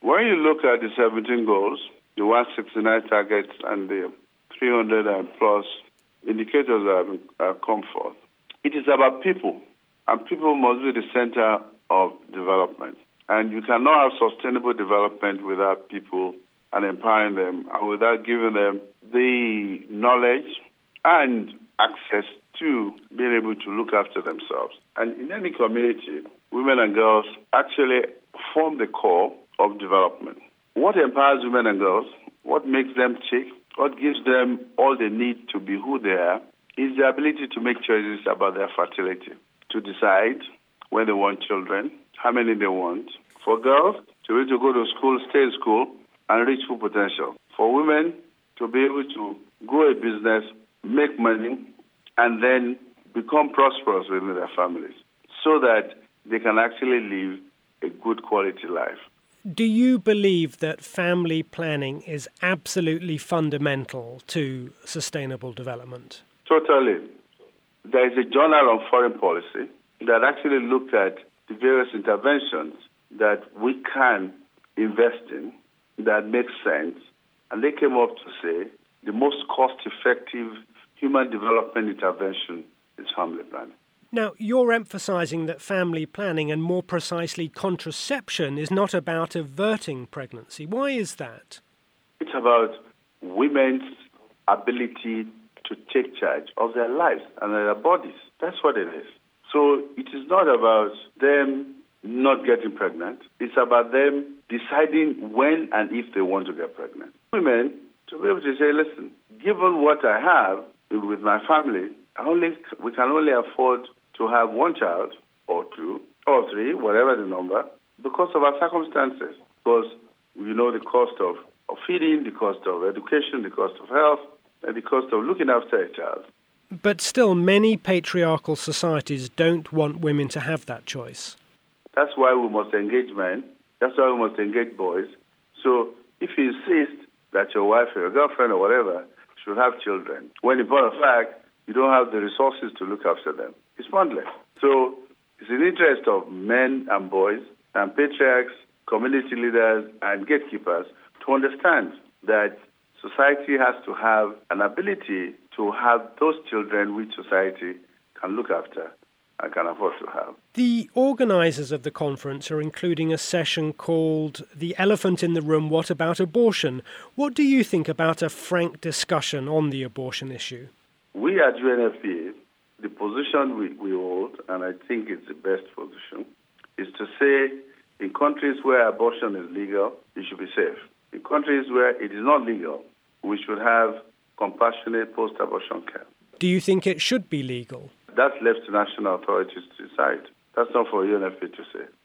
When you look at the 17 goals, the 169 targets, and the 300 and plus indicators that have come forth, it is about people, and people must be the center of development. And you cannot have sustainable development without people and empowering them and without giving them the knowledge and access to being able to look after themselves. And in any community, women and girls actually form the core of development. What empowers women and girls, what makes them tick, what gives them all they need to be who they are, is the ability to make choices about their fertility, to decide when they want children, how many they want. For girls, to be able to go to school, stay in school, and reach full potential. For women, to be able to grow a business, make money, and then become prosperous within their families so that they can actually live a good quality life. Do you believe that family planning is absolutely fundamental to sustainable development? Totally. There is a journal on foreign policy that actually looked at the various interventions that we can invest in that make sense, and they came up to say the most cost-effective human development intervention is family planning. Now, you're emphasising that family planning, and more precisely contraception, is not about averting pregnancy. Why is that? It's about women's ability to take charge of their lives and their bodies. That's what it is. So it is not about them not getting pregnant. It's about them deciding when and if they want to get pregnant. Women, to be able to say, listen, given what I have with my family, we can only afford to have one child or two or three, whatever the number, because of our circumstances. Because we know the cost of feeding, the cost of education, the cost of health, and the cost of looking after a child. But still, many patriarchal societies don't want women to have that choice. That's why we must engage men. That's why we must engage boys. So if you insist that your wife or your girlfriend or whatever should have children, when in point of fact, you don't have the resources to look after them, it's pointless. So it's in the interest of men and boys and patriarchs, community leaders and gatekeepers to understand that society has to have an ability to have those children which society can look after and can afford to have. The organisers of the conference are including a session called The Elephant in the Room, What About Abortion? What do you think about a frank discussion on the abortion issue? We at UNFPA, the position we hold, and I think it's the best position, is to say in countries where abortion is legal, it should be safe. In countries where it is not legal, we should have compassionate post-abortion care. Do you think it should be legal? That's left to national authorities to decide. That's not for UNFPA to say.